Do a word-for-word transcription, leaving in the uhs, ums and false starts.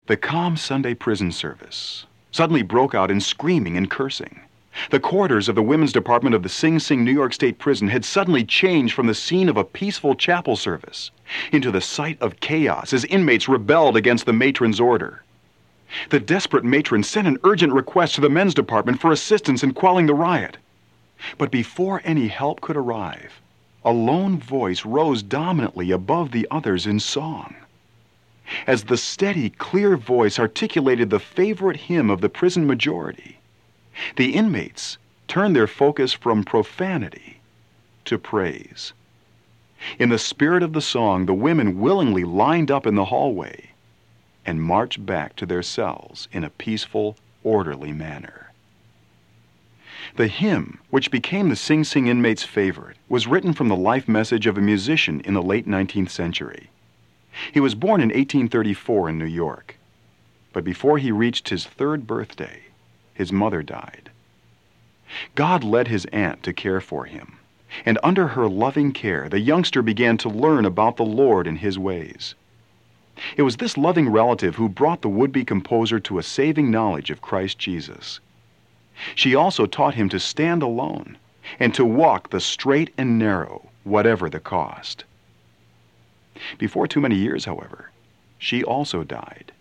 The calm Sunday prison service suddenly broke out in screaming and cursing. The corridors of the women's department of the Sing Sing New York State Prison had suddenly changed from the scene of a peaceful chapel service into the site of chaos as inmates rebelled against the matron's order. The desperate matron sent an urgent request to the men's department for assistance in quelling the riot. But before any help could arrive, a lone voice rose dominantly above the others in song. As the steady, clear voice articulated the favorite hymn of the prison majority, the inmates turned their focus from profanity to praise. In the spirit of the song, the women willingly lined up in the hallway and marched back to their cells in a peaceful, orderly manner. The hymn, which became the Sing Sing inmates' favorite, was written from the life message of a musician in the late nineteenth century. He was born in eighteen thirty-four in New York, but before he reached his third birthday, his mother died. God led his aunt to care for him, and under her loving care, the youngster began to learn about the Lord and his ways. It was this loving relative who brought the would-be composer to a saving knowledge of Christ Jesus. She also taught him to stand alone and to walk the straight and narrow, whatever the cost. Before too many years, however, she also died.